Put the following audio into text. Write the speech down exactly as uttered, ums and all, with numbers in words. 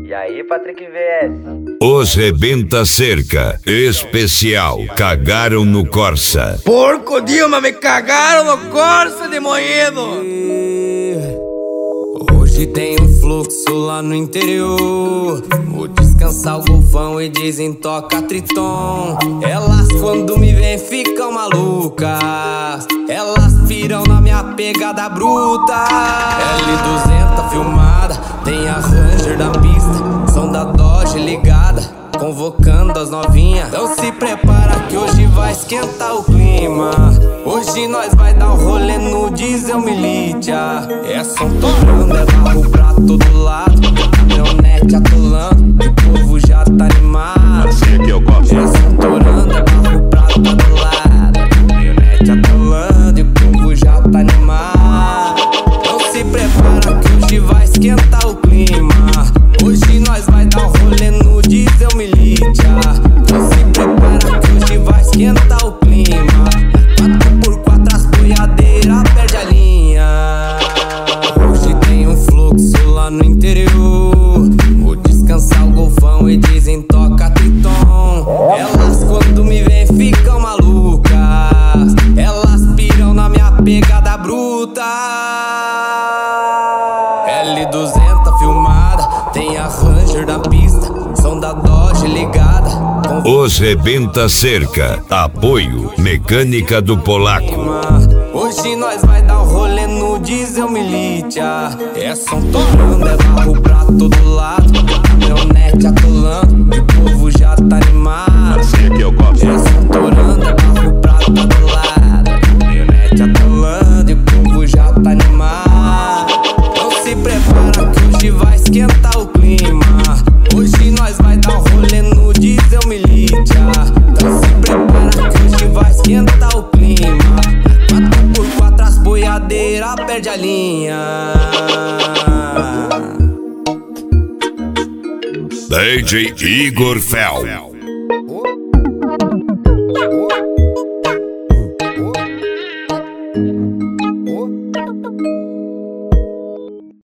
E aí, Patrick V S? Os Rebenta Cerca especial Cagaram no Corsa. Porco Dilma, me cagaram no Corsa de Moído. Hoje tem um fluxo lá no interior. Vou descansar o golfão e dizem toca Triton. Elas quando me vêm ficam malucas. Elas piram na minha pegada bruta. L duzentos filmada, tem a Ranger da pista, som da Dodge ligada, convocando as novinhas. Então se prepara que hoje vai esquentar o clima. Hoje nós vai dar um rolê no diesel militia. É som torando, é barro pra todo lado, caminhonete atolando, e o povo já tá animado. Assim é que eu gosto. É som torando, é barro pra todo lado, caminhonete atolando, e o povo já tá animado. Então se prepara que hoje vai esquentar o clima. Hoje nós vai dar um rolê no diesel militia. Então se prepara que hoje vai esquentar o clima. quatro por quatro as boiadeiras perde a linha. Hoje tem um fluxo lá no interior. Vou descansar o golfão e dizem toca Triton. Elas quando me vêm ficam malucas. Elas piram na minha pegada bruta. L duzentos filmada, tem a Ranger da pista, som da Dodge ligada. Os Rebenta Cerca, apoio Mecânica do Polaco. Hoje nós vai dar um rolê no diesel militia. É som torando, é barro pra todo lado, caminhonete atolando, e o povo já tá animado. Assim é que eu gosto. É som torando, é barro pra todo lado, caminhonete atolando, e o povo já tá animado. Então se prepara que hoje vai esquentar o clima. Hoje nós vai dar um rolê no diesel militia. Então se prepara que hoje vai esquentar o clima. quatro por quatro as boiadeiras perde a linha. D J Igor Fel.